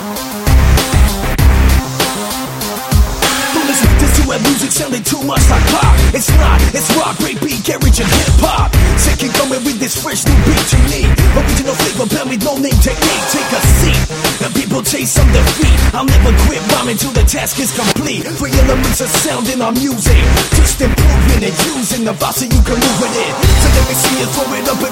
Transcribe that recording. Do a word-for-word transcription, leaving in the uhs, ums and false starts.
Where music sounded too much like pop. It's not, it's rock, breakbeat, garage and hip-hop. Second coming with this fresh new beat you need. Original flavor band with no name technique. Take a seat, and people chase some defeat. I'll never quit rhyming till the task is complete. Three elements of sound in our music, just improving and using the vibe so you can move with it. So let me see you throw it up and